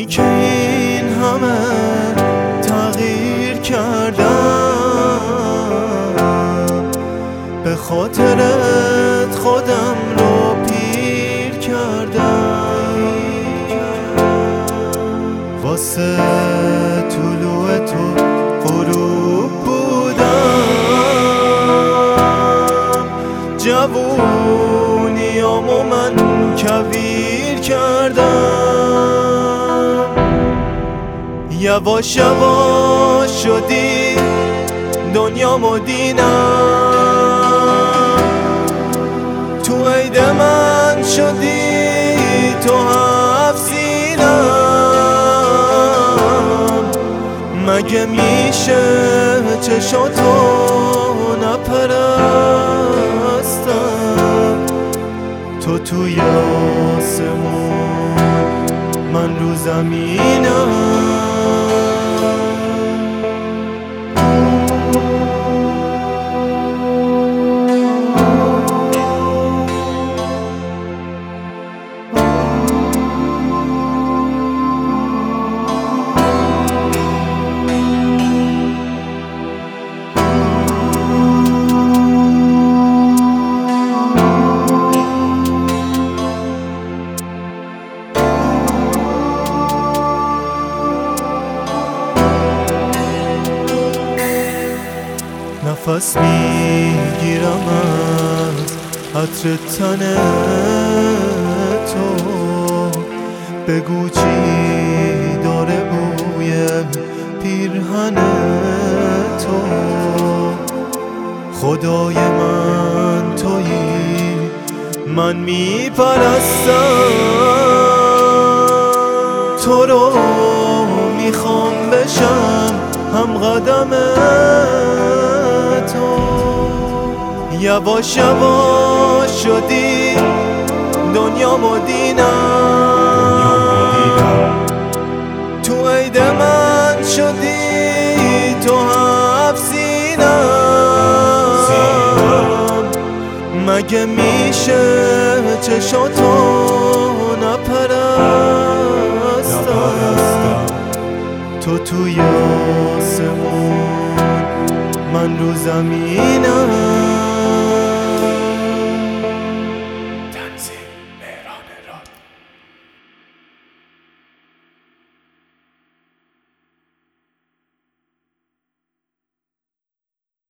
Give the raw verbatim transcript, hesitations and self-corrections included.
که این همه تغییر کردم، به خاطرت خودم رو پیر کردم. واسه طلوع تو غروب بودم، جوونیامو من کویر کردم. یواش یواش شدی دنیامو دینم، تو عید من شدی تو هفت سینم. مگه میشه چشاتو نپرستم؟ تو توی آسمون من رو زمینم. نفس میگیرم از عطر تن تو، بگو چی داره بوی پیرهن تو. خدای من تویی، من میپرستم تو رو، میخوام بشم هم قدم تو. یواش یواش شدی دنیامو دینم، تو عید من شدی تو هفت سینم. مگه میشه چشاتو نپرستم؟ تو توی آسمون من رو زمینم.